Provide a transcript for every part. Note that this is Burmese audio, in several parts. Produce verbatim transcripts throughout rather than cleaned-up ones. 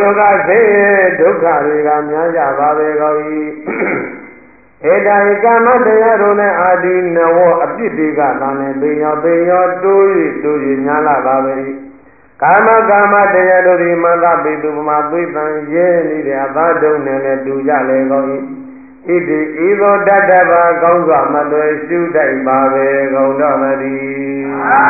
ယောဂဆေဒုက္ခတွေကများကြပါပဲကောင်း၏ဧတာယကာမတရားတို့နဲ့အာဒီနဝအပြစ်တွေကသာနဲ့ပင်ရောပင်ရောတိုး၍တိုး၍များလာပါပဲကာမကာမတရားတို့ဒီမသပိတုပမာသိသံရဲနေတဲ့အဘာတုံနဲ့လည်းတူကြလေကောင်း၏ဣတိဤသောတတ္တဘာကောင်းစွာမလွယ်ရှုတတ်ပါပဲကောင်းတော်မသည်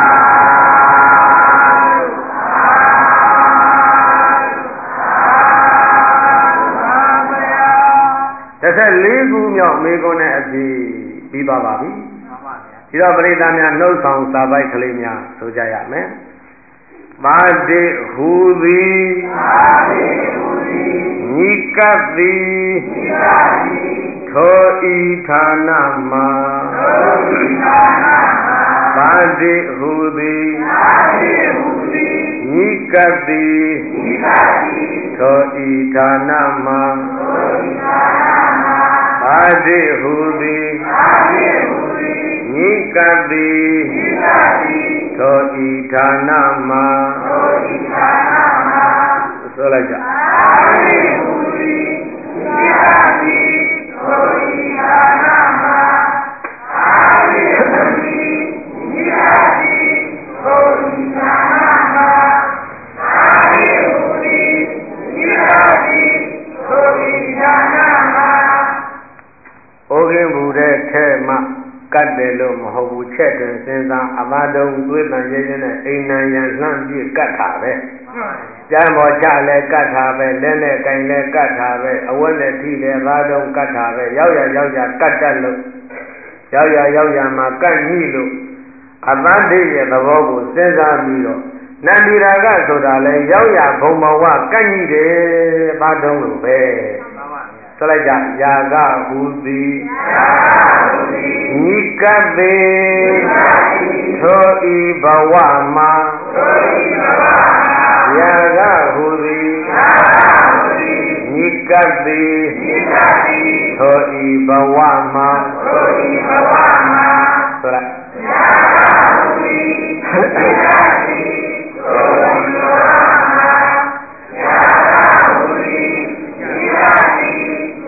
တစ်ဆက်လေးခုမြောက်မေကွန်းနဲ့အပြည့်ပြီးသွားပါပြီဒီတော့ပရိသတ်များနှုတ်ဆောင်စာပိုက်ကလေးများဆိုကြရမယ်ပါတိဟူသည်ပါတိဟူသည်ညီကပ်သည်ညီကပ်သည်ထိုဤဌာနမှာထိုဤဌာနမှာပါတိဟူသည်ပါတိဟူသည်ညီကပ်သည်ညီကပ်သည်ထိုဤဌာနမှာထိုဤဌာနမှာပါတိဟူသည်ပါတိဟူသည်ညီကပ်သည်ညီကပ်သည်ထိုဤဌာနမှာထိုဤဌာနမှာဆိုလိုက်ကြပါတိဟူသည်ညီကပ်သည်ထိုဤဌာနမှာပါတိဟူသည်ညီကပ်သည်ထိုဤဌာနမှာပါတိဟူသည်ညီကပ်သည်ထိုဤဌာနမှာဩခင်ဘူးတဲ့ထဲမှာကတ်တယ်လို့မဟုတ်ဘူးချက်တွင်စဉ်းစားအဘာတုံသွေးတန်ရဲရဲနဲ့အိမ်နံရန်လှမ်းပြည့်ကတ်တာပဲကျမ်းပေါ်ချလဲကတ်တာပဲလက်နဲ့ကင်လဲကတ်တာပဲအဝတ်နဲ့ထိလဲအဘာတုံကတ်တာပဲရောက်ရရောက်ရကတ်တတ်လို့ရောက်ရရောက်ရမှာကတ်ညှိလို့အသတ္တိရဲ့သဘောကိုစဉ်းစားပြီးတော့နန္ဒီရာကဆိုတာလဲရောက်ရဘုံဘဝကတ်ညှိတယ်အဘာတုံလို့ပဲဆိုလိုက်ကြယာကဟူသည်ညီကပ်သည်ထိုဤဘဝမှာယာကဟူသည်ညီကပ်သည်ထိုဤဘဝမှာဆိုလိုက်ယာကဟူသည်ညီကပ်သည်ထိုဤဘဝမှာယာကဟူသည်ညီကပ်သည်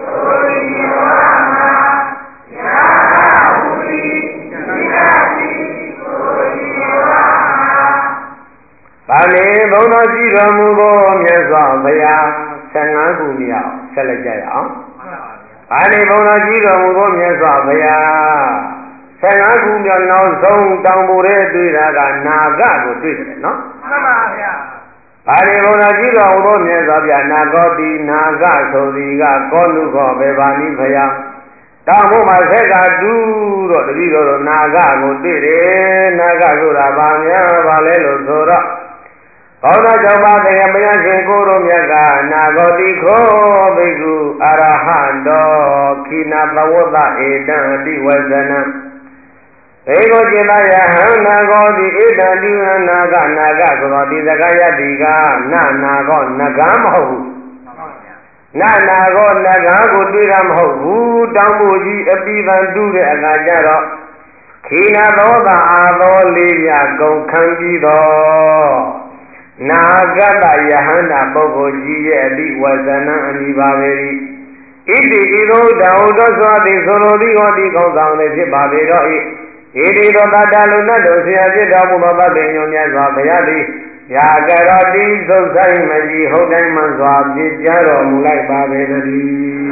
ပါလေဘုန်းတော်ကြည်တော်မူသောမြတ်စွာဘုရားဆယ်ငါးခုမြောက်ဆက်လိုက်ကြရအောင်ပါလေဘုန်းတော်ကြည်တော်မူသောမြတ်စွာဘုရားဆယ်ငါးခုမြောက်နောက်ဆုံးတောင်ပေါ်တဲ့တွေ့တာကနာဂကိုတွေ့တယ်နော်မှန်ပါဗျာပါလေဘုန်းတော်ကြည်တော်မူသောမြတ်စွာဘုရားနာဂောတိနာဂဆိုသည်ကကောနုခောဘေဘာနိဘုရားတောင်ပေါ်မှာဆက်ကတူးတော့တပည့်တော်နာဂကိုတွေ့တယ်နာဂဆိုတာဘာများပါလဲလို့ဆိုတော့ဘောဓကြောင့်ပါတရားမရရှင်ကိုတို့မြတ်ကနာဂောတိခောဘိက္ခုအရဟတောခိနာသဝတ္တဧတံအတိဝဇနံဘေကိုจิตယဟံနာဂောတိဧတံတိဝနာဂနာဂဆိုတော့ဒီစကားယတိကနာနာဂောနဂံမဟုတ်ဘူးနာနာဂောနဂံကိုတွေ့တာမဟုတ်ဘူးတောင်းဖို့ကြီးအပိပံတူးတဲ့အခါကျတော့ခိနာသောတာအာသောလေးပြကုန်ခံပြီးတော့နာဂတယဟန္တာပုဂ္ဂိုလ်ကြီးရဲ့အတိဝဇနံအမိပါပေ၏ဣတိဤသို့တောင်းတော်စွာသည်ဆိုလိုသည်ဟောဒီကောင်းဆောင်သည်ဖြစ်ပါပေတော့၏ဣတိသောတတ္တလူနတ်တို့ဆရာဖြစ်တော်မူသောဗတ္တိညုံမြတ်စွာဘုရားသည်ယာကရောတိသုတ်ဆိုင်မကြီးဟုတ်တိုင်းမှစွာဖြစ်ကြတော်မူလိုက်ပါပေတည်း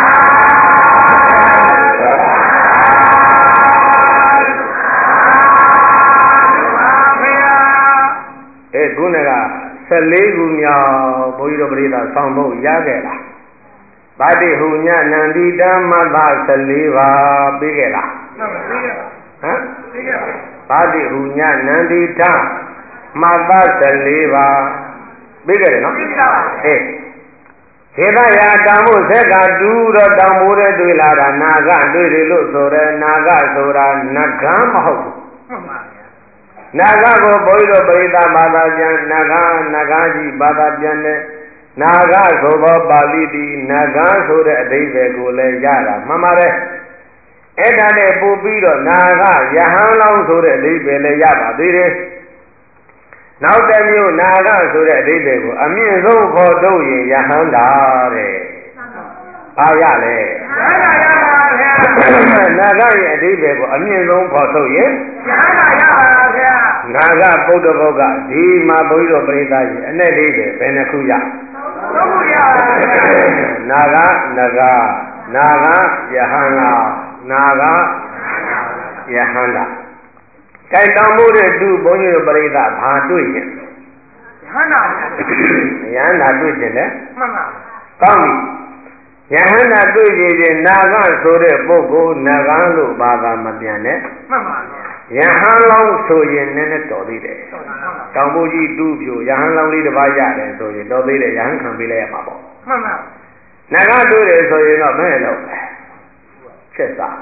အဲခုနကဆယ်လေးခုမြောက်ဘုန်းကြီးတို့ပရိသတ်ဆောင်ဖို့ရခဲ့လားဗတ္တိဟုညနန္တိတမတ္တဆယ်လေးပါပြီးခဲ့လားမှန်ပါပြီးခဲ့ပါဟမ်ပြီးခဲ့ပါဗတ္တိဟုညနန္တိတမတ္တဆယ်လေးပါပြီးခဲ့တယ်နော်ပြီးပါပါအေးခြေသရာတောင်မှုဆက်ကတူးတော့တောင်မိုးတဲ့တွေ့လာတာနာဂတွေ့တယ်လို့ဆိုတယ်နာဂဆိုတာနဂံမဟုတ်ဘူးမှန်ပါနာဂကိုဘုန်းကြီးတို့ပရိသတ်ဘာသာပြန်နာဂနာဂကြီးဘာသာပြန်တဲ့နာဂဆိုသောပါဠိတိနာဂဆိုတဲ့အဓိပ္ပာယ်ကိုလည်းရတာမှန်ပါတယ်အဲ့ဒါနဲ့ပို့ပြီးတော့နာဂယဟန်လောင်းဆိုတဲ့အဓိပ္ပာယ်လည်းရပါသေးတယ်နောက်တစ်မျိုးနာဂဆိုတဲ့အဓိပ္ပာယ်ကိုအမြင့်ဆုံးခေါ်ထုတ်ရင်ယဟန္တာတဲ့ဘာရလဲယဟန္တာရပါဗျာနာဂရဲ့အဓိပ္ပာယ်ကိုအမြင့်ဆုံးခေါ်ထုတ်ရင်ယဟန္တာရပါဗျာနာဂပုဒ္ဓဘုတ်ကဒီမှာဘုန်းကြီးတို့ပြိဿကြီးအနဲ့အဓိပ္ပာယ်ဘယ်နှခုရသုံးခုရပါဗျာနာဂနဂနာဂယဟန္တာနာဂယဟန္တာကဲတောင်းဖို့တဲ့သူဘုန်းကြီးတို့ပြိဿဘာတွေ့ရင်ယဟန္တာယဟန္တာတွေ့တယ်လေမှန်ပါကောင်းပြီယဟန္တာတွေ့ကြရင်နာဂဆိုတဲ့ပုဂ္ဂိုလ်နာဂလို့ဘာသာမပြန်နဲ့မှန်ပါယဟန်လောင်းဆိုရင်နည်းနည်းတော်သေးတယ်တောင်ဖို့ကြီးတူးပြိုယဟန်လောင်းလေးတစ်ပါးရတယ်ဆိုရင်တော်သေးတယ်ယဟန်ခံပေးလိုက်ရမှာပေါ့မှန်ပါနာဂတွေ့တယ်ဆိုရင်တော့မဲ့လို့ချက်စား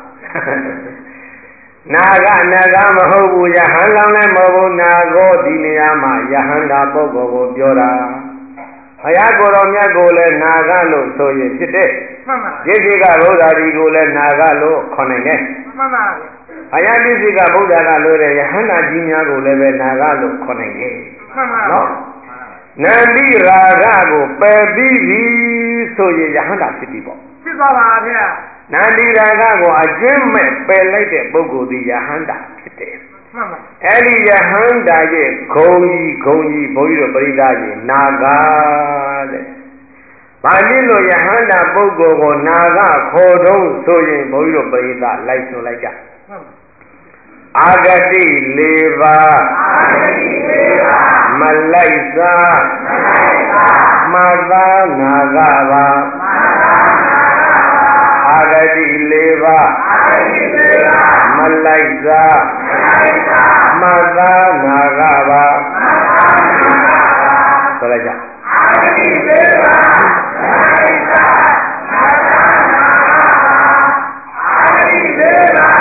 နာဂနာဂမဟုတ်ဘူးယဟန်လောင်းလည်းမဟုတ်ဘူးနာဂောဒီနေရာမှာယဟန္တာပုဂ္ဂိုလ်ကိုပြောတာဘုရားကိုယ်တော်မြတ်ကိုလည်းနာဂလို့ဆိုရင်ဖြစ်တယ်မှန်ပါရရှိကဗုဒ္ဓဒီကိုလည်းနာဂလို့ခေါ်နိုင်တယ်မှန်ပါဘုရားတိစိကဗုဒ္ဓကလို့တဲ့ယဟန္တာကြီးများကိုလည်းပဲနာဂလို့ခေါ်နိုင်တယ်မှန်ပါနော်နန္တိရာဂကိုပယ်ပြီးပြီဆိုရင်ယဟန္တာဖြစ်ပြီပေါ့ဖြစ်ပါပါဗျာနန္တိရာဂကိုအကျဉ်းမဲ့ပယ်လိုက်တဲ့ပုဂ္ဂိုလ်ဒီယဟန္တာဖြစ်တယ်မှန်ပါအဲ့ဒီယဟန္တာရဲ့ဂုံကြီးဂုံကြီးဘုန်းကြီးတို့ပရိသတ်ကြီးနာဂတဲ့ဘာဖြစ်လို့ယဟန္တာပုဂ္ဂိုလ်ကိုနာဂခေါ်တော့ဆိုရင်ဘုန်းကြီးတို့ပရိသတ်လိုက်ဆိုလိုက်ကြမှန်ပါအာဂတိ၄ပါးအာဂတိ၄ပါးမလိုက်စားမလိုက်စားမသာနာဂပါမသာနာဂပါအာဂတိ၄ပါးအာဂတိ၄ပါးမလိုက်စားမလိုက်စားမသာနာဂပါမသာနာဂပါဆိုလိုက်ကြအာဂတိ၄ပါးမလိုက်စားမသာနာဂပါအာဂတိ၄ပါး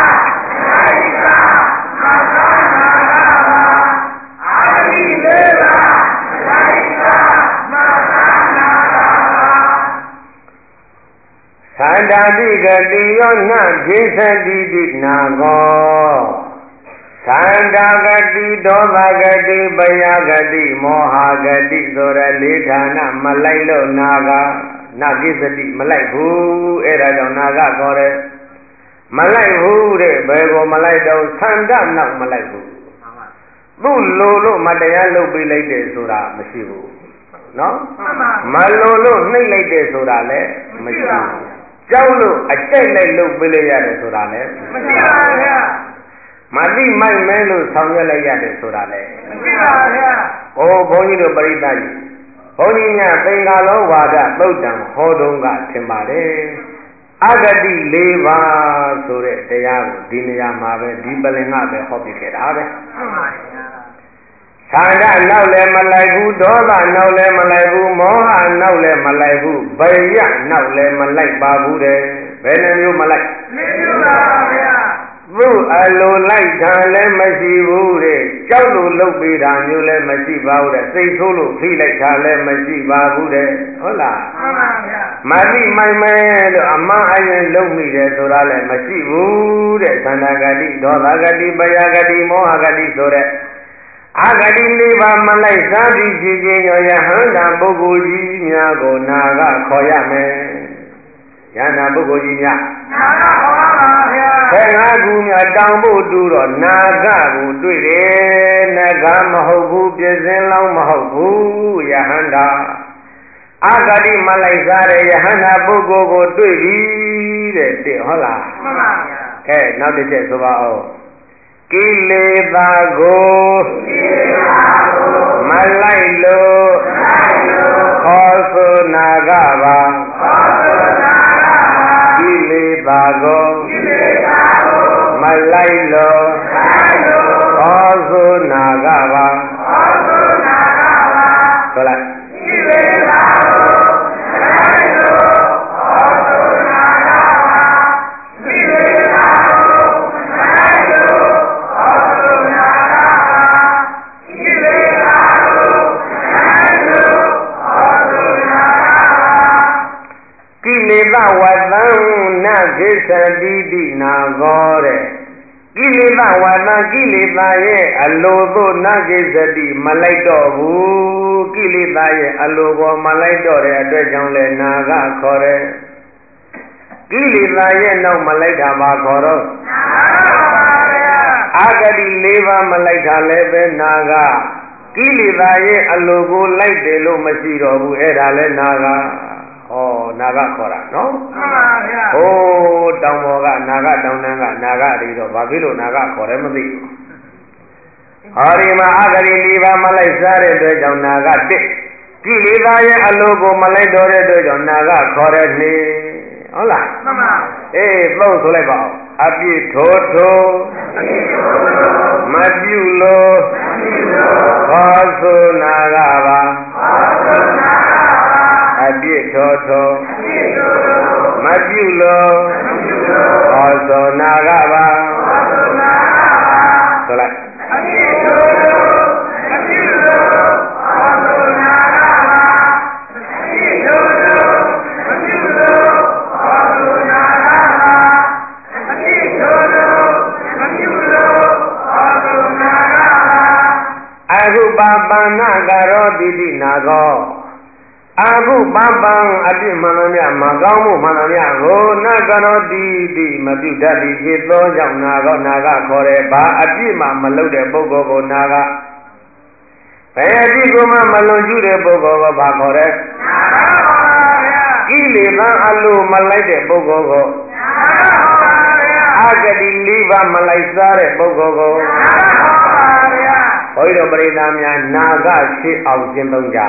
သန္တာတိကတိယောနကိသတိတိနာကောသန္တာကတိဒေါသကတိပယကတိမောဟကတိဆိုရလေးဌာနမလိုက်လို့နာကနာကိသတိမလိုက်ဘူးအဲ့ဒါကြောင့်နာကခေါ်တယ်မလိုက်ဘူးတဲ့ဘယ်ကိုမလိုက်တော့သန္တာနောက်မလိုက်ဘူးသူ့လိုလို့မတရားလုပ်ပေးလိုက်တယ်ဆိုတာမရှိဘူးနော်မလိုလို့နှိမ့်လိုက်တယ်ဆိုတာလည်းမရှိဘူးကြောက်လို့အကျိတ်လိုက်လုပ်ပေးလိုက်ရတယ်ဆိုတာလည်းမရှိပါဘူးဗျာမသိမိုက်မဲလို့ဆောင်ရွက်လိုက်ရတယ်ဆိုတာလည်းမရှိပါဘူးဗျာဟိုဘုန်းကြီးတို့ပရိသတ်ကြီးဘုန်းကြီးများသင်္ကာလောဝါဒသုတ်တံဟောတုံးကထင်ပါတယ်အဂတိ၄ပါးဆိုတဲ့တရားကိုဒီနေရာမှာပဲဒီပလင်ကပဲဟောပြခဲ့တာပဲမှန်ပါဗျာသန္တာနောက်လည်းမလိုက်ဘူးဒေါသနောက်လည်းမလိုက်ဘူးမောဟနောက်လည်းမလိုက်ဘူးဗယနောက်လည်းမလိုက်ပါဘူးတဲ့ဘယ်နှမျိုးမလိုက်နှစ်မျိုးပါဗျာသူ့အလိုလိုက်တာလည်းမရှိဘူးတဲ့ကြောက်လို့လုပ်ပေးတာမျိုးလည်းမရှိပါဘူးတဲ့စိတ်ဆိုးလို့ဖိလိုက်တာလည်းမရှိပါဘူးတဲ့ဟုတ်လားမှန်ပါဗျာမသိမိုင်မဲလို့အမှန်အရင်လုပ်မိတယ်ဆိုတာလည်းမရှိဘူးတဲ့သန္တာဂတိဒေါသဂတိပယဂတိမောဟဂတိဆိုတဲ့အာဂတိလေးပါမလိုက်စားပြီးဖြစ်ခြင်းရောယဟန္တာပုဂ္ဂိုလ်ကြီးများကိုနာကခေါ်ရမယ်ယဟန္တာပုဂ္ဂိုလ်ကြီးများနာကခေါ်ပါပါဗျာဆယ်ငါးခုများတောင်းဖို့တူတော့နာကကိုတွေ့တယ်နဂမဟုတ်ဘူးပြည့်စင်လောင်းမဟုတ်ဘူးယဟန္တာအာဂတိမလိုက်စားတဲ့ယဟန္တာပုဂ္ဂိုလ်ကိုတွေ့ပြီတဲ့တဲ့ဟုတ်လားမှန်ပါဗျာကဲနောက်တစ်ချက်ဆိုပါဦးကိလေသာကိုမလိုက်လို့ခေါ်ဆိုနာကပါကိလေသာကိုမလိုက်လို့ခေါ်ဆိုနာကပါဆိုလိုက်ကိလေသာကိုမလိုက်လို့ခေါ်ဆိုနာကပါကိလေသာကိုမလိုက်လို့ကိလေသာဝတ္တံနကိသတိတိနာဂောတဲ့ကိလေသာဝါဒကိလေသာရဲ့အလိုသို့နာကိစ္စတိမလိုက်တော့ဘူးကိလေသာရဲ့အလိုကိုမလိုက်တော့တဲ့အတွက်ကြောင့်လဲနာကခေါ်တယ်ကိလေသာရဲ့နောက်မလိုက်တာပါခေါ်တော့အာဂတိ၄ပါးမလိုက်တာလည်းပဲနာကကိလေသာရဲ့အလိုကိုလိုက်တယ်လို့မရှိတော့ဘူးအဲ့ဒါလဲနာကဩနာဂခေါ်တာနော်မှန်ပါဗျာဟိုးတောင်ပေါ်ကနာဂတောင်တန်းကနာဂတွေတော့ဘာဖြစ်လို့နာဂခေါ်တယ်မသိဘူးဟောဒီမှာအဂရိ၄ပါးမလိုက်စားတဲ့အတွက်ကြောင့်နာဂတစ်ကိလေသာရဲ့အလိုကိုမလိုက်တော့တဲ့အတွက်ကြောင့်နာဂခေါ်တယ်နေဟုတ်လားမှန်ပါအေးသုံးဆိုလိုက်ပါဦးအပြစ်ထိုးထိုးမပြုလို့ခေါ်ဆိုနာဂပါအပြစ်ထောထောမပြုလို့ဟောသောနာကပါဆိုလိုက်အပြစ်ထောထောမပြုလို့ဟောသောနာကပါအပြစ်ထောထောမပြုလို့ဟောသောနာကပါအပြစ်ထောထောမပြုလို့ဟောသောနာကပါအခုပါပန္နကရောတိတိနာကောအခုပပံအပြစ်မှန်သမျှမကောင်းမှုမှန်သမျှကိုနကရောတိတိမပြုတတ်သည်ဖြစ်သောကြောင့်နာကောနာကခေါ်တယ်ဘာအပြစ်မှမလုပ်တဲ့ပုဂ္ဂိုလ်ကိုနာကဘယ်အပြစ်ကိုမှမလွန်ကျူးတဲ့ပုဂ္ဂိုလ်ကိုဘာခေါ်တယ်နာကပါဗျာကိလေသာအလိုမလိုက်တဲ့ပုဂ္ဂိုလ်ကိုနာကပါဗျာအာဂတိ၄ပါးမလိုက်စားတဲ့ပုဂ္ဂိုလ်ကိုနာကပါဗျာဘုရားတော်ပရိသတ်များနာကရှိအောင်ကျင့်သုံးကြ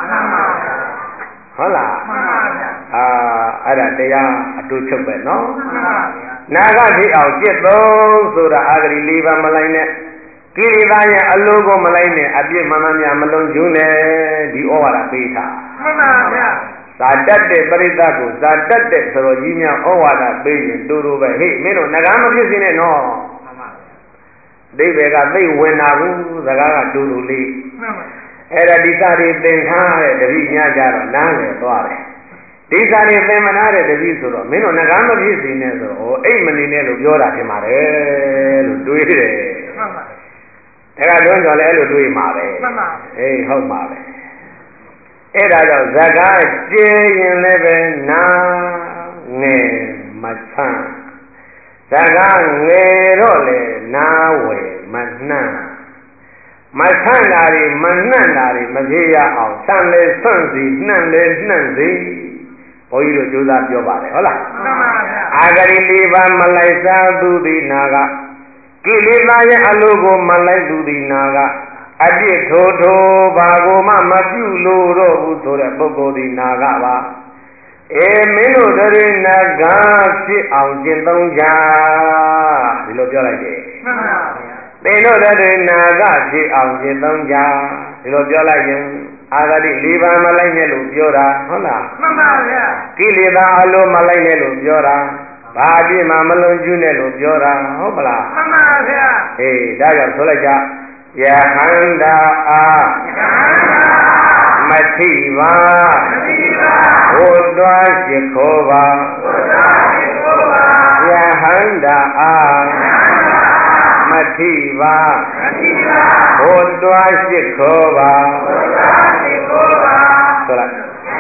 ဟုတ်လားမှန်ပါဗျာအာအဲ့ဒါတရားအတူချုပ်ပဲနော်မှန်ပါဗျာနာဂဖြစ်အောင်จิตသုံးဆိုတာအာဂရိ၄ပါးမလိုက်နဲ့ကိလေသာရဲ့အလိုကိုမလိုက်နဲ့အပြစ်မှန်မှန်များမလုံးကျူးနဲ့ဒီဩဝါဒပေးထားမှန်ပါဗျာဇာတတ်တဲ့ပရိသတ်ကိုဇာတတ်တဲ့ဆိုတော်ကြီးများဩဝါဒပေးရင်တူတူပဲဟေ့မင်းတို့ငကားမဖြစ်စေနဲ့နော်မှန်ပါဗျာဒိဗေကသိဝင်တာဘူးစကားကတူတူလေးမှန်ပါအဲ့ဒါဒီစာတွေသင်ထားတဲ့တပည့်များကြတော့နားလည်သွားတယ်ဒီစာတွေသင်မနာတဲ့တပည့်ဆိုတော့မင်းတို့ငကားမဖြစ်စေနဲ့ဆိုတော့အိတ်မနေနဲ့လို့ပြောတာထင်ပါတယ်လို့တွေးတယ်မှန်ပါဒါကတွန်းတော်လည်းအဲ့လိုတွေးမှာပဲမှန်ပါအေးဟုတ်ပါပဲအဲ့ဒါကြောင့်ဇကားကျဲရင်လည်းပဲနာငယ်မဆန်းဇကားငယ်တော့လေနာဝယ်မနှံ့မဆန့်တာတွေမနှံ့တာတွေမဖြစ်ရအောင်ဆန့်လေဆန့်စီနှံ့လေနှံ့စီဘုန်းကြီးတို့ကြိုးစားပြောပါတယ်ဟုတ်လားမှန်ပါဗျာအာဂရိ၄ပါးမလိုက်စားသူသည်နာကကိလေသာရဲ့အလိုကိုမလိုက်သူသည်နာကအပြစ်ထိုးထိုးဘာကိုမှမပြုလို့တော့ဘူးဆိုတဲ့ပုဂ္ဂိုလ်သည်နာကပါအေမင်းတို့တွေနာကဖြစ်အောင်ကျင့်သုံးကြဒီလိုပြောလိုက်တယ်မှန်ပါဗျာသင်တို့တွေနာကဖြစ်အောင်ကျင့်သုံးကြဒီလိုပြောလိုက်ရင်အာဂတိ၄ပါးမလိုက်နဲ့လို့ပြောတာဟုတ်လားမှန်ပါဗျာကိလေသာအလိုမလိုက်နဲ့လို့ပြောတာဘာအပြစ်မှမလွန်ကျူးနဲ့လို့ပြောတာဟုတ်မလားမှန်ပါဗျာအေးဒါကြောင့်ဆိုလိုက်ကြယဟန္တာအာမတိပါမတိပါဘုဒ္ဓရှိခောပါဘုဒ္ဓရှိခောပါယဟန္တာအာမတိပါမတိပါဘုဒ္ဓရှိခောပါဘုဒ္ဓရှိခောပါဆိုလိုက်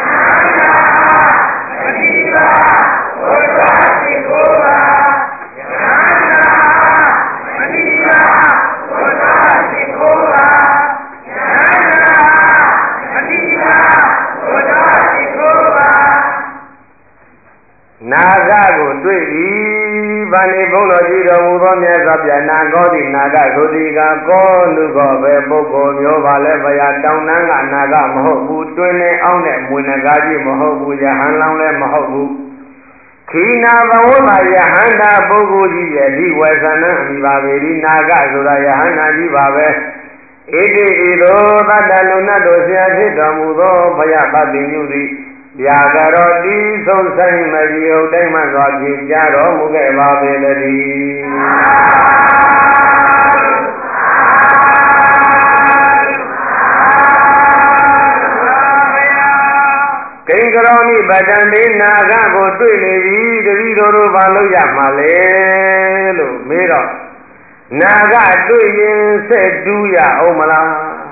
မတိပါဘုဒ္ဓရှိခောပါယဟန္တာမတိပါဘုဒ္ဓရှိခောပါယဟန္တာမတိပါဘုဒ္ဓရှိခောပါနာဂကိုတွေ့ပြီဗာဏိဘုန်းတော်ကြီးတော်မူသောမြတ်စွာဘုရားနာဂောတိနာဂဆိုဒီကကောလူကောပဲပုဂ္ဂိုလ်မျိုးပါလဲဘုရားတောင်းတန်းကနာဂမဟုတ်ဘူးတွင်နေအောင်နဲ့မွေနဂါကြီးမဟုတ်ဘူးယဟန်လောင်းလည်းမဟုတ်ဘူးခိနာဘဝမှာယဟန္တာပုဂ္ဂိုလ်ကြီးရဲ့ဒီဝေသနာအမိပါပဲဒီနာဂဆိုတာယဟန္တာကြီးပါပဲဣတိဣသောသတ္တလူနတ်တို့ဆရာဖြစ်တော်မူသောဘုရားပတိညုသည်ဗျာကရောတိဆုံးဆိုင်မကြီးဟုတ်တိုင်းမှစွာဖြင့်ကြားတော်မူခဲ့ပါပေတည်းကိင်္ဂရောနိပတံဒေနာဂကိုတွေ့နေပြီတပည့်တော်တို့ဘာလို့ရမှာလဲလို့မေးတော့နာကတွေ့ရင်ဆက်တူးရအောင်မလား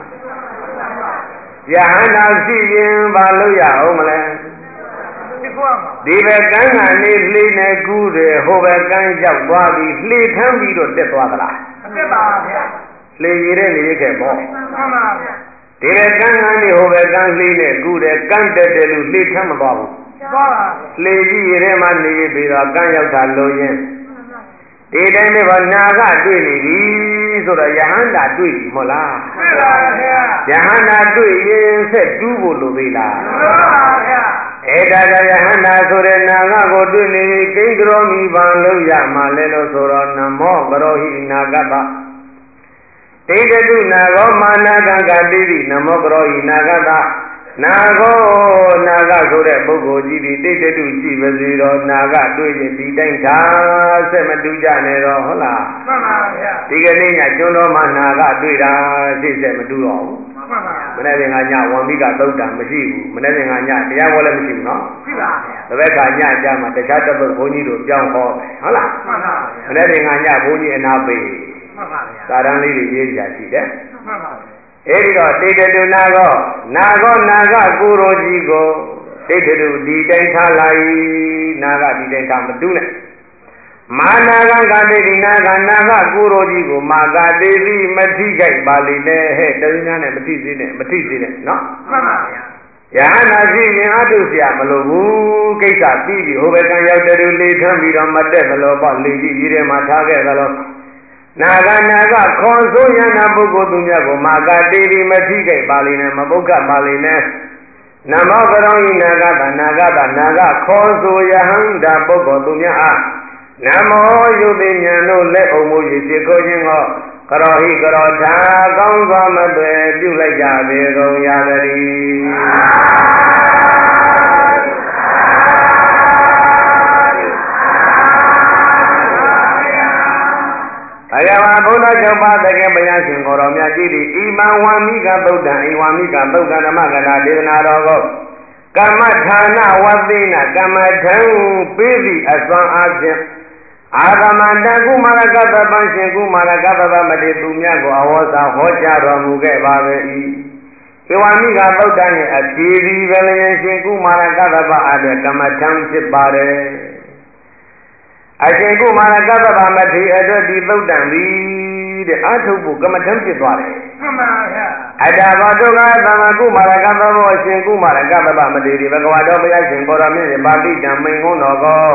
ယဟန္တာရှိရင်ဘာလို့ရအောင်မလဲဒီဘက်ကန်းကနေလှေနဲ့ကူးတယ်ဟိုဘက်ကန်းရောက်သွားပြီးလှေထမ်းပြီးတော့တက်သွားသလားမတက်ပါဘူးဗျာလှေရည်တဲ့နေခဲ့ပေါ့မှန်ပါဗျာဒီဘက်ကန်းကနေဟိုဘက်ကန်းလှေနဲ့ကူးတယ်ကန်းတက်တယ်လို့လှေထမ်းမသွားဘူးသွားပါလှေကြီးရည်ထဲမှာနေပြီးတော့ကန်းရောက်တာလို့ရင်ဒီတိုင်းနဲ့ဘာနာကတွေ့နေပြီဆိုတော့ယဟန္တာတွေ့ပြီမဟုတ်လားတွေ့ပါဗျာယဟန္တာတွေ့ရင်ဆက်တူးဖို့လိုသေးလားလိုပါဗျာအဲ့ဒါကယဟန္တာဆိုတဲ့နာဂကိုတွေ့နေပြီကိန်းကရောမိဘာလို့ရမှာလဲလို့ဆိုတော့နမောကရောဟိနာဂတတေတတုနာဂောမာနာကံကတိတိနမောကရောဟိနာဂတနာဂောနာဂဆိုတဲ့ပုဂ္ဂိုလ်ကြီးဒီတိတတုရှိပါစေတော့နာဂတွေ့ရင်ဒီတိုင်းသာဆက်မတူကြနဲ့တော့ဟုတ်လားမှန်ပါဗျာဒီကနေ့ညကျွန်းတော်မှာနာဂတွေ့တာစိတ်ဆက်မတူတော့ဘူးမှန်ပါဗျာမနေ့ကညဝံမိကသုတ်တာမရှိဘူးမနေ့ကညတရားဟောလည်းမရှိဘူးနော်ရှိပါဗျာတပည့်ခါညကြမှာတခြားတစ်ပုဒ်ဘုန်းကြီးတို့ပြောင်းဟောဟုတ်လားမှန်ပါဗျာမနေ့ကညဘုန်းကြီးအနာပေးမှန်ပါဗျာသာရန်လေးတွေရေးကြရှိတယ်မှန်ပါဗျာအဲဒီတော့တိတ္တတုနာကောနာကောနာဂကိုရောကြီးကိုတိတ္တတုဒီတိုင်းထားလိုက်နာဂဒီတိုင်းထားမတူးနဲ့မာနာဂကတိတိနာဂနာဂကိုရောကြီးကိုမာဂတေတိမထိကြိုက်ပါလိမ့်နဲ့ဟဲ့တရင်းများနဲ့မထိစေနဲ့မထိစေနဲ့နော်မှန်ပါဗျာယဟနာရှိရင်အတုဆရာမလို့ဘူးကိစ္စပြီးပြီဟိုဘက်ကရောက်တဲ့လူလေထမ်းပြီးတော့မတက်သလိုပေါ့လေကြီးကြီးထဲမှာထားခဲ့သလိုနာဂနာဂခေါ်ဆိုရနာပုဂ္ဂိုလ်သူများကိုမာဂတေတိမထိကြိုက်ပါလိမ့်နဲ့မပုဂ္ဂပါလိမ့်နဲ့နမောကရောဟိနာဂတနာဂတနာဂခေါ်ဆိုယဟန္တာပုဂ္ဂိုလ်သူများအားနမောယုတိဉာဏ်တို့လက်အုံမူရှိစေခိုးခြင်းကိုကရောဟိကရောထာကောင်းစွာမသွယ်ပြုလိုက်ကြပေကုန်ရသတည်းဘဂဝါဘုရား၆ပါးတကယ်ဘုရားရှင်ကိုယ်တော်မြတ်ကြီးသည်ဣမံဝါမိကသုတ်တံဣဝါမိကသုတ်တံဓမ္မကထာဒေသနာတော်ကိုကမ္မဌာနဝသိနကမ္မထံပေးသည့်အစွမ်းအားဖြင့်အာဂမန္တကုမာရကတ္တပံရှင်ကုမာရကတ္တပမတိသူမြတ်ကိုအဝေါစာဟောကြားတော်မူခဲ့ပါပဲ၏ဧဝမိကသုတ်တံရဲ့အဖြေဒီပဲလျင်ရှင်ကုမာရကတ္တပအတဲ့ကမ္မထံဖြစ်ပါတယ်အရှင်ကုမာရကတ္တပမတိအတွက်ဒီသုတ်တံသည်တဲ့အထုပ်ဖို့ကမ္မထံဖြစ်သွားတယ်မှန်ပါဗျာအတ္တဘောတုကသမကုမာရကတ္တပအရှင်ကုမာရကတ္တပမတိဒီဘဂဝါတော်ဘုရားရှင်ကိုယ်တော်မြတ်ရဲ့ပါဠိတံမိန်ကုန်းတော်ကို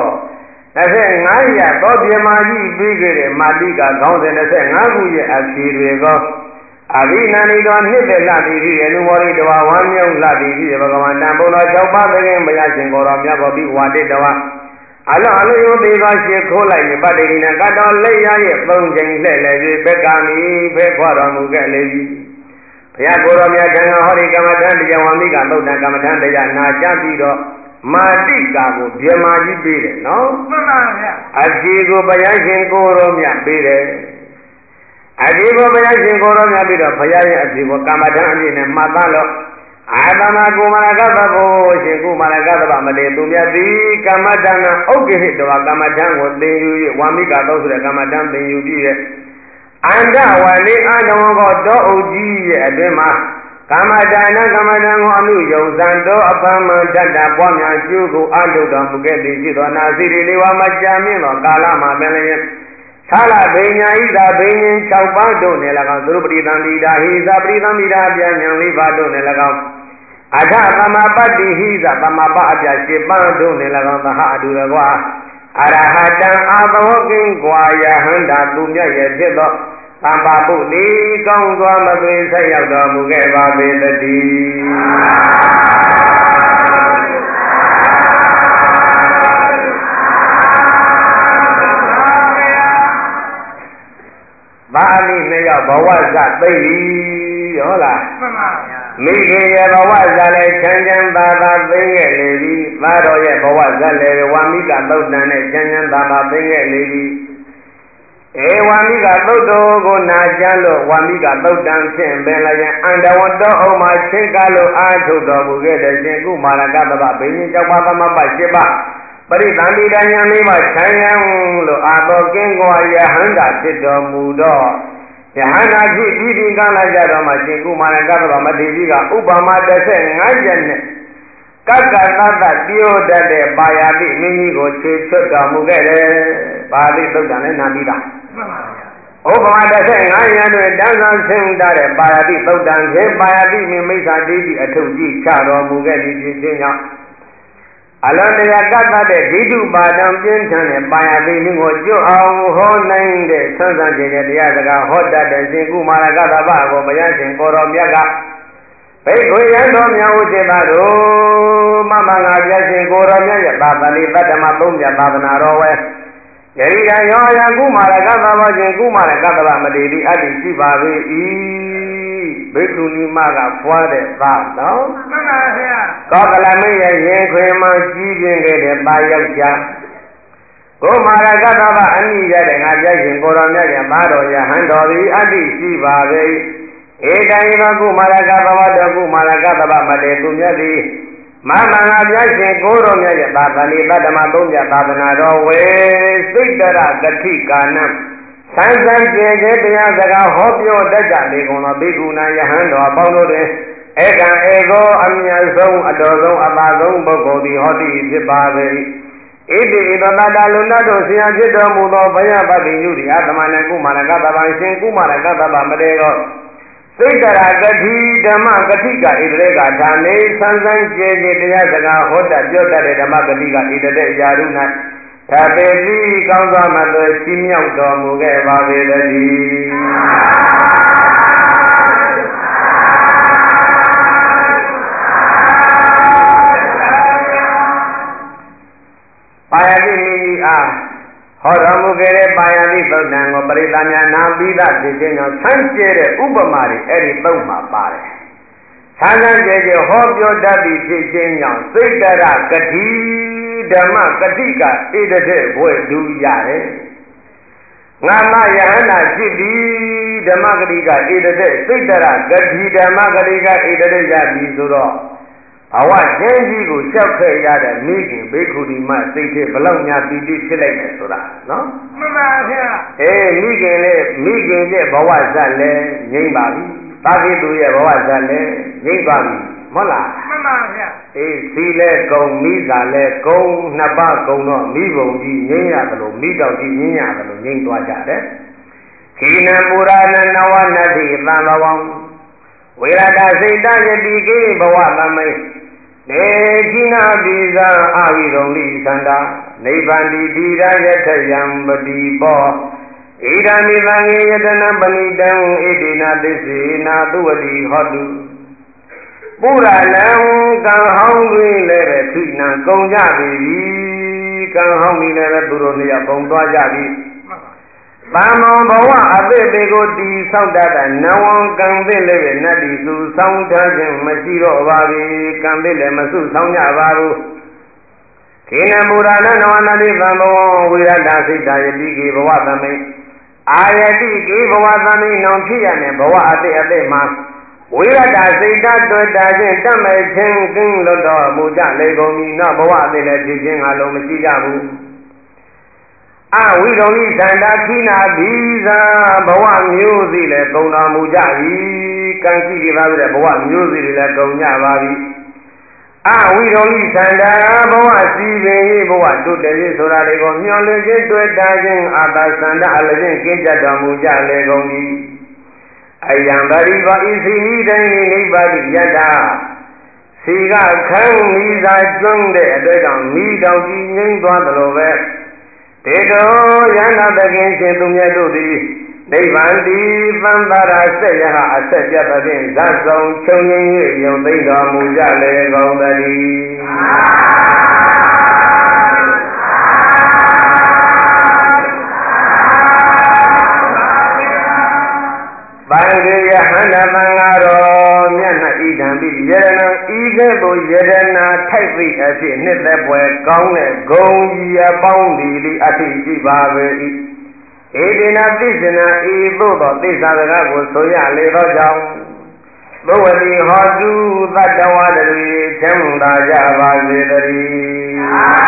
25ရက်သောပြမကြီးပြီးခဲ့တဲ့မာတိကခေါင်းစဉ်25ခုရဲ့အဖြေတွေကိုအဘိနန္ဒီတော်နှစ်သက်လာသည်ဖြစ်အနုမောရိတဝဝမ်းမြောက်လာသည်ဖြစ်ဘဂဝန္တံဘုံတော်၆ပါးသခင်ဘုရားရှင်ကိုယ်တော်မြတ်ဘောပြီးဝါတိတဝအလောအလိုယုသေးသောရှေခိုးလိုက်ရင်ပတ္တိရိနကတ္တော်လက်ရရဲ့သုံးချိန်လှဲ့လေ၍ဘက်ကမီဖဲခွာတော်မူခဲ့လေပြီဘုရားကိုယ်တော်မြတ်ထံဟောဒီကမ္မထံတရားဝါမိကသုတ်တံကမ္မထံတရားနာကြပြီးတော့မာတိကာကိုဗြဟ္မာကြီးပေးတယ်နော်မှန်ပါဗျာအဖြေကိုဘုရားရှင်ကိုယ်တော်မြတ်ပေးတယ်အဖြေကိုဘုရားရှင်ကိုယ်တော်မြတ်ပြီးတော့ဘုရားရဲ့အဖြေကိုကမ္မထံအပြည့်နဲ့မှတ်သားလို့အာသမကုမာရကတ္တဘောရှင်ကုမာရကတ္တဗမတေသူမြတ်သည်ကမ္မထံကဥက္ကိဟိတဝကမ္မထံကိုသင်ယူ၍ဝါမိကတော့ဆိုတဲ့ကမ္မထံသင်ယူပြီးရဲ့အန္တဝါလိအတဝဘောတောအုပ်ကြီးရဲ့အတွင်းမှာကမ္မဒါနကမ္မထံကိုအမှုယုံစံတော်အပမ္မတတ္တပွားများကျိုးကိုအတုတော်မူခဲ့သည်ဖြစ်သောနာစီရီလေးဝါမကြာမြင့်သောကာလမှာပင်လျင်သာလဘိညာဣသာဘိညာဉ်၆ပါးတို့နဲ့၎င်းသူတို့ပရိသန္တိတာဟိသာပရိသန္တိတာအပြဉာဏ်လေးပါးတို့နဲ့၎င်းအထသမပတ္တိဟိသာသမပအပြ၈ပါးတို့နဲ့၎င်းသဟအတူတကွာအရဟတံအာသောကင်ကွာယဟန္တာသူမြတ်ရဲ့ဖြစ်သောသံပါပုတိကောင်းစွာမသွေဆက်ရောက်တော်မူခဲ့ပါပေတည်းပါဠိနှစ်ယောက်ဘဝဇသိပြီဟုတ်လားမှန်ပါဗျာမိခင်ရဲ့ဘဝဇလည်းချမ်းချမ်းသာသာသိခဲ့လေပြီသားတော်ရဲ့ဘဝဇလည်းဝါမိကသုတ်တန်နဲ့ချမ်းချမ်းသာသာသိခဲ့လေပြီဧဝံမိကသုတ်တော်ကိုနာကြလို့ဝါမိကသုတ်တံဖြင့်ပင်လည်းအန္တဝတ္တောဥမှာချိန်ကလို့အာထုတ်တော်မူခဲ့တဲ့ရှင်ကုမာရကတ္တဗဗိညာဉ်၆ပါးသမပ၈ပါးပရိသန္တိတဉာဏ်လေးပါချမ်းရန်လို့အာတော်ကင်းကွာယဟန္တာဖြစ်တော်မူတော့ယဟန္တာဖြစ်ပြီးဒီကလာကြတော့မှရှင်ကုမာရကသဗ္ဗမထေရကြီးကဥပမာတစ်ဆယ်ငါးရက်နဲ့ကကသတ္တပြောတတ်တဲ့ပါယာတိမင်းကြီးကိုခြေချွတ်တော်မူခဲ့တယ်။ပါဠိသုတ်တန်လည်းနာပြီးသား။မှန်ပါဗျာ။ဥပမာတစ်ဆယ်ငါးရက်တွင်တန်းဆောင်ဆင်းတတ်တဲ့ပါယာတိသုတ်တန်ဖြင့်ပါယာတိမိစ္ဆာဒိဋ္ဌိအထုပ်ကြီးချတော်မူခဲ့သည်ဖြစ်ခြင်းကြောင့်အလွန်တရာကတ်တဲ့ဒိဋ္ဌုပါဒံပြင်းထန်တဲ့ပါရတိမျိုးကိုကျွတ်အောင်ဟောနိုင်တဲ့ဆန်းဆန်းကျင်တဲ့တရားစကားဟောတတ်တဲ့ရှင်ကုမာရကသဗ္ဗကိုဘုရားရှင်ကိုတော်မြတ်ကဘိက္ခွေယံတော်မြတ်ဝိသေသတို့မမငါပြရှင်ကိုတော်မြတ်ရဲ့သာသလိတ္တမသုံးမြတ်သာသနာတော်ဝဲယရိကယောယကုမာရကသဗ္ဗရှင်ကုမာရကသဗ္ဗမတိတိအတ္တိရှိပါပေ၏ဘိက္ခုနီမကဖွာတဲ့သားနော်မှန်ပါဗျာကောကလမေရဲ့ရင်ခွေမှကြီးပြင်းခဲ့တဲ့သားယောက်ျားကိုမာရကသဗ္ဗအနိရတဲ့ငါပြရှင်ကိုတော်မြတ်ရဲ့မာတော်ယဟန်တော်သည်အတ္တိရှိပါပေဧတံဘကုမာရကသဗ္ဗတကုမာရကသဗ္ဗမတေသူမြတ်သည်မမငါပြရှင်ကိုတော်မြတ်ရဲ့သာသနိတ္တမသုံးမြတ်သာသနာတော်ဝေစိတ်တရကတိကာနံဆန်းဆန်းကျင်တဲ့တရားစကားဟောပြောတတ်ကြလေကုန်သောဘိက္ခုနာယဟန်တော်အပေါင်းတို့တွင်ဧကံဧကောအမြတ်ဆုံးအတော်ဆုံးအပါဆုံးပုဂ္ဂိုလ်သည်ဟောတိဖြစ်ပါပေ၏ဣတိဣသောတတလူနတ်တို့ဆရာဖြစ်တော်မူသောဘယပတိညုတိအသမဏကုမာရကသဗ္ဗရှင်ကုမာရကသဗ္ဗမတေကောစိတ်တရာကတိဓမ္မကတိကဣတရေကဌာနေဆန်းဆန်းကျင်တဲ့တရားစကားဟောတတ်ပြောတတ်တဲ့ဓမ္မကတိကဣတရေယာရု၌သာပေတိကောင်းစွာမှသွေရှိမြောက်တော်မူခဲ့ပါပေတည်းပါယတိမိကြီးအားဟောတော်မူခဲ့တဲ့ပါယတိသုတ်တံကိုပရိသတ်များနာပြီးသားဖြစ်ခြင်းကြောင့်ဆန်းကျဲတဲ့ဥပမာတွေအဲ့ဒီသုံးမှာပါတယ်ဆန်းဆန်းကျဲကျဲဟောပြောတတ်ပြီးဖြစ်ခြင်းကြောင့်စိတ်တရကတိဓမ္မကတိကဣတတဲ့ဘွယ်ဒူရတယ်ငါမယဟနာရှိသည်ဓမ္မကတိကဣတတဲ့စိတ်တရကတိဓမ္မကတိကဣတတဲ့ရပြီဆိုတော့ဘဝချင်းကြီးကိုလျှောက်ခဲ့ရတဲ့မိခင်ဘိက္ခုဒီမစိတ်ထဲဘလောက်များပီတိဖြစ်လိုက်တယ်ဆိုတာနော်မှန်ပါဗျာအေးမိခင်လေမိခင်ရဲ့ဘဝဇတ်လည်းငြိမ့်ပါပြီသာကိသူရဲ့ဘဝဇတ်လည်းငြိမ့်ပါပြီမဟုတ်လားမှန်ပါဗျာအေးစီလဲကုံမိသာလဲကုံနှစ်ပါးကုံတော့မိဘုံကြီးငြိမ့်ရတယ်လို့မိတော်ကြီးငြိမ့်ရတယ်လို့ငြိမ့်သွားကြတယ်ခိနပူရာဏနဝနတိသံဘဝံဝေရတစိတ်တယတိကိဘဝသမိတ်နေခိနာပိဇာအာဝိရုံလိသန္တာနိဗ္ဗန္တိတိရယထယံပတိပောဣဒံမိသံဃေယတနာပဏိတံဣတိနာသစ္စေနာသုဝတိဟောတုပုရဏံကံဟောင်းတွင်လည်းပဲခိနံကုံကြပြီကံဟောင်းနေလည်းပဲသူတို့နှစ်ယောက်ပုံသွားကြပြီတမ္မောဘဝအသစ်တွေကိုတည်ဆောက်တတ်တဲ့နဝံကံသစ်လည်းပဲနတ်တီစုဆောင်ထားခြင်းမရှိတော့ပါဘူးကံသစ်လည်းမစုဆောင်ကြပါဘူးခေနမူရဏနဝနတိသံဘောဝိရဒစိတ်တယတိကေဘဝသမိတ်အာယတိကေဘဝသမိတ်နောင်ဖြစ်ရတဲ့ဘဝအသစ်အသစ်မှာဝိရဒစိတ်တတွေ့တာချင်းတတ်မဲ့ခြင်းကင်းလွတ်တော်မူကြလေကုန်ပြီနောက်ဘဝအသစ်လည်းဖြစ်ခြင်းအလုံးမရှိကြဘူးအဝိရုံလိသန္တာခိနာဘိဇာဘဝမျိုးစီလည်းကုံတော်မူကြပြီကံရှိပြီပါဆိုတဲ့ဘဝမျိုးစီတွေလည်းကုံကြပါပြီအဝိရုံလိသန္တာဘဝစီပင်ဘဝတုတ္တရေဆိုတာတွေကိုမျောလင့်ခြင်းတွေ့တာခြင်းအာသာသန္တာအလခြင်းကင်းကြတော်မူကြလေကုန်ပြီအယံပရိပါဣစီနိတိုင်းနိဗ္ဗာတိယတ္တာစီကခန်းမိသာကျွန်းတဲ့အတွက်ကြောင့်မိတော်ကြီးငြိမ့်သွားသလိုပဲတေတောယန္နာတခင်ရှင်သူမြတ်တို့သည်နိဗ္ဗာန်တိသံသာရဆက်ရဟအဆက်ပြတ်ဖြင့်ဇတ်ဆောင်ချုပ်ငြိမ်း၍ယုံသိတော်မူကြလေကုန်သတည်းဗံခေယဟန္တာသံဃာတော်မြတ်၌ဣဒံပိယရဏံဤကဲ့သို့ယရဏထိုက်သိအဖြစ်နှစ်သက်ပွဲကောင်းတဲ့ဂုံကြီးအပေါင်းဒီလိအထိရှိပါပေ၏ဧတေနသစ္ဆနာဤသို့သောသစ္စာစကားကိုဆိုရလေသောကြောင့်ဘဝတိဟောတုသတ္တဝါတွေချမ်းသာကြပါစေတည်း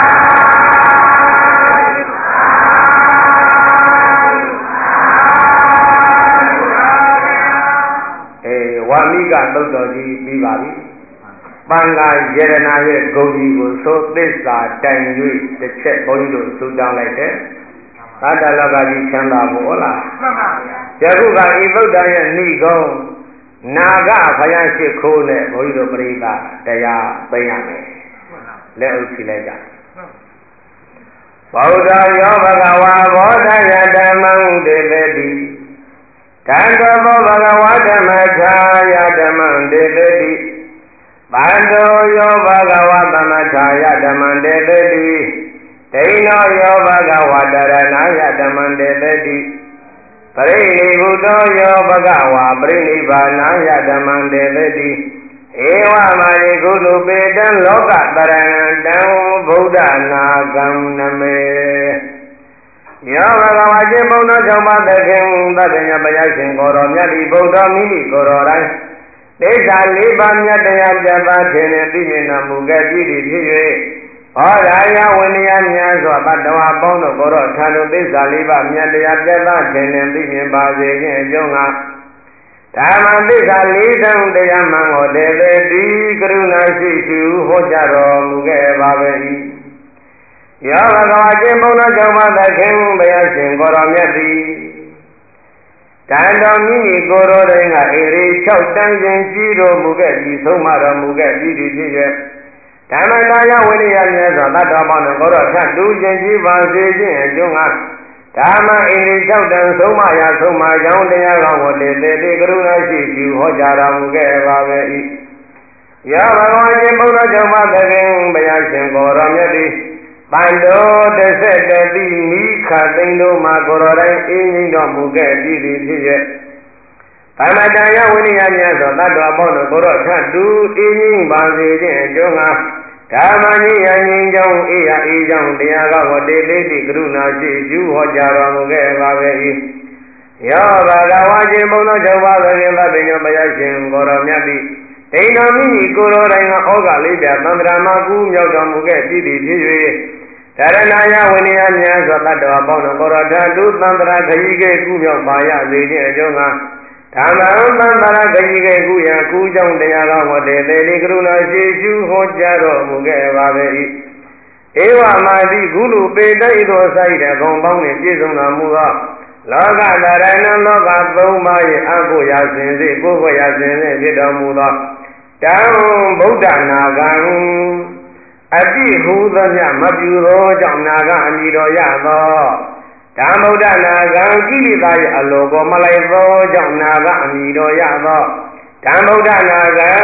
အေးဝါမိကသုတ်တော်ကြီးပြီးပါပြီပန္နာယေရနာရဲ့ဂုဏ်ကြီးကိုသို့သစ္စာတိုင်၍တစ်ချက်ဘုန်းကြီးတို့စူးကြောင်းလိုက်တယ်သတ္တလောကကြီးချမ်းသာဖို့ဟုတ်လားမှန်ပါဗျာယခုကဤဗုဒ္ဓရဲ့ဏိကုံနာဂဘုရားရှိခိုးနဲ့ဘုန်းကြီးတို့ပရိသတ်တရားသိရမယ်လက်ဥကြည့်လိုက်ကြဗုဒ္ဓယောဘဂဝါဘောဓယဓမ္မံတေတေတိတံတောဘောဘဂဝါဓမ္မချာယဓမ္မံတေတေတိဗန္တောယောဘဂဝါသမထာယဓမ္မံတေတေတိဒိနောယောဘဂဝါတရဏယဓမ္မံတေတေတိပရိနိဗ္ဗုတောယောဘဂဝါပရိနိဗ္ဗာနာယဓမ္မံတေတေတိဧဝမာရိကုလုပေတံလောကတရဏတံဗုဒ္ဓနာဂံနမေယောဘဂဝါခြင်းဘုံတော်ကြောင့်ပါသခင်သတ္တညပယရှင်ကိုယ်တော်မြတ်ဒီဗုဒ္ဓမိမိကိုယ်တော်တိုင်းဒေသလေးပါးမြတ်တရားပြတ်သားခြင်းနဲ့သိမြင်တော်မူခဲ့ပြီးသည်ဖြစ်၍ဟောရာယဝိနည်းများစွာတတ္တဝါပေါင်းတို့ကိုယ်တော်ထာတို့သေစာလေးပါးမြတ်တရားပြတ်သားခြင်းနဲ့သိမြင်ပါစေခြင်းအကြောင်းကဓမ္မသေစာလေးတန်တရားမှန်ကိုတည်းတည်းဒီကရုဏာရှိရှိဟောကြားတော်မူခဲ့ပါပဲ၏ယောဘဂဝါခြင်းဘုံတော်ကြောင့်ပါသခင်ဘုရားရှင်ကိုယ်တော်မြတ်သည်တန်တော်မိမိကိုယ်တော်တိုင်ကအေရီ၆တန်းခြင်းကြီးတော်မူခဲ့ပြီးဆုံးမတော်မူခဲ့ပြီးသည်ဖြစ်၍ဓမ္မတရားဝိနည်းမြတ်စွာတတ်တော်ပေါင်းကိုယ်တော်ထတူခြင်းကြီးပါစေခြင်းအကျိုးငါဓမ္မအေရီ၆တန်းဆုံးမရာဆုံးမကြောင်းတရားကောင်းကိုတည်တည်ကရုဏာရှိရှိဟောကြားတော်မူခဲ့ပါပဲ၏ယောဘဂဝါခြင်းဘုရားကြောင့်ပါသခင်ဘုရားရှင်ကိုယ်တော်မြတ်သည်ပန္တောတဆက်တတိနိခသိန်းတို့မှာကိုယ်တော်တိုင်းအင်းငိမ့်တော်မူခဲ့ပြီးသည်ဖြစ်၍ဗမတယဝိနည်းများသောတတ္တဝါပေါင်းတို့ကိုယ်တော်ထတူအင်းငိမ့်ပါစေခြင်းအကျိုးငါဓမ္မညဉ့်ငြိမ်းကြောင်းအေးရအေးကြောင်းတရားကောင်းတေလေးတိကရုဏာရှိကျူးဟောကြားတော်မူခဲ့ပါပဲ၏ယောဘဂဝါခြင်းဘုံတော်၆ပါးသောရှင်သတ္တညဘုရားရှင်ကိုယ်တော်မြတ်သည်ဒိဋ္ဌာမိမိကိုယ်တော်တိုင်ကဩဃလေးပြသံဃာမကူမြောက်တော်မူခဲ့ပြီးသည်ဖြစ်၍ဓရဏယဝိနည်းများစွာတတ္တဝါပေါင်းတို့ကိုယ်တော်ထတူသံဃာခရီးကဲကူမြောက်ပါရစေခြင်းအကြောင်းကဓမ္မသံဃာခရီးကဲကူရကူကြောင့်တရားကောင်းဝတ္တေတေကရုဏာရှိကျူးဟောကြားတော်မူခဲ့ပါပဲ၏ဧဝမာတိကုလူပေတိသောဆိုင်တဲ့ဂုံပေါင်းနှင့်ပြည့်စုံတော်မူသောလောကတရဏလောကသုံးပါး၏အကိုရာစင်စေကိုယ်ကိုရာစင်စေဖြစ်တော်မူသောတံဗုဒ္ဓနာဂံအတိဟုသမျှမပြုသောကြောင့်နာဂအမိတော်ရသောဓမ္မဗုဒ္ဓနာဂံကိလေသာ၏အလိုကိုမလိုက်သောကြောင့်နာဂအမိတော်ရသောဓမ္မဗုဒ္ဓနာဂံ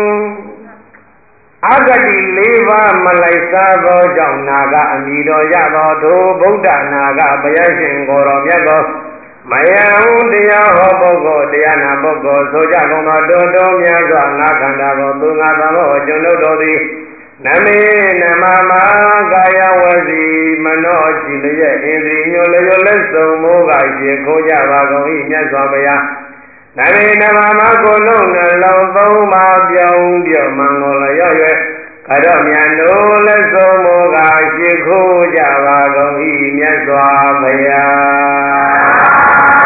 အဂတိလေးပါးမလိုက်စားသောကြောင့်နာဂအမိတော်ရသောထိုဗုဒ္ဓနာဂဘုရားရှင်ကိုယ်တော်မြတ်သောမယံတရားဟောပုဂ္ဂိုလ်တရားနာပုဂ္ဂိုလ်ဆိုကြကုန်သောတောတော်များစွာငါခန္ဓာကိုသူငါသဘောကျွန်ုပ်တို့သည်နမေနမမကာယဝစီမနောရှိလျက်ဣန္ဒြေညိုလျောလက်စုံမိုးကရှိခိုးကြပါကုန်၏မြတ်စွာဘုရားနမေနမမကိုလုံးနှလုံးသုံးပါးပြောင်းပြောင်းမင်္ဂလာရောက်၍ကတော့မြန်တို့လက်စုံမိုးကရှိခိုးကြပါကုန်၏မြတ်စွာဘုရား